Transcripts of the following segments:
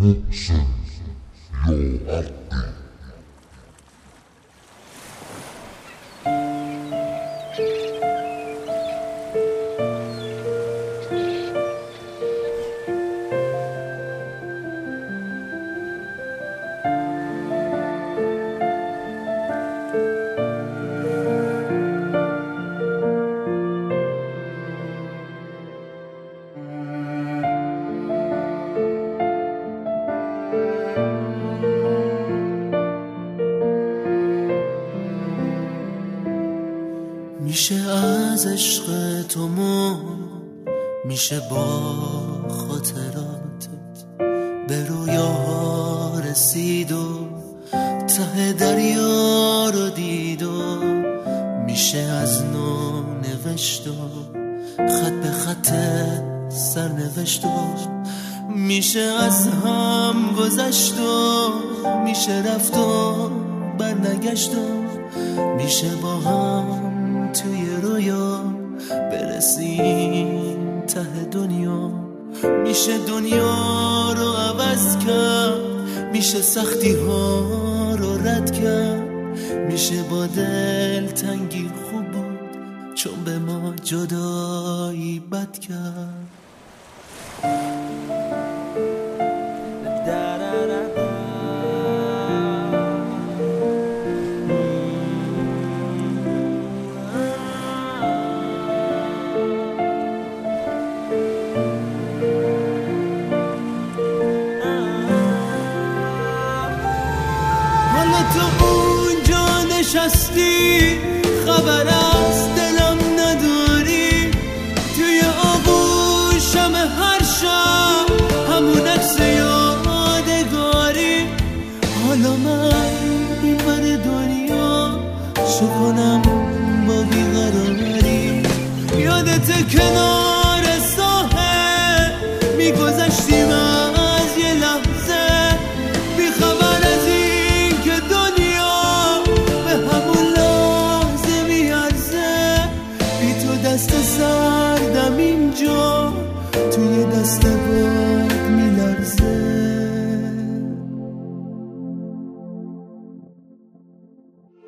محسن یا عقی. میشه از عشق تو میشه با خاطراتت به رویا رسید و ته دریا رو دید و میشه از نو نوشت و خط به خط سر نوشت و میشه از هم گذشت و میشه رفت و برنگشت و میشه با هم توی رویا برسیم ته دنیا. میشه دنیا رو عوض کرد، میشه سختی ها رو رد کرد، میشه با دل تنگی خوب بود چون به ما جدایی بد کرد. تو اونجا نشستی خبر از دلم نداری، توی آغوشم هر شب همون عکس یادگاری. حالا من این بر دنیا چه کنم با بیقراری؟ یادت کنار ساحل میگذشتیم از یه لحظه بی خبر از این که دنیا به همون لحظه میارزه. بی تو دست سردم اینجا توی دست باد میلرزه.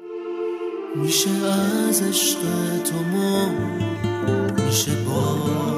میشه از عشق تو میشه با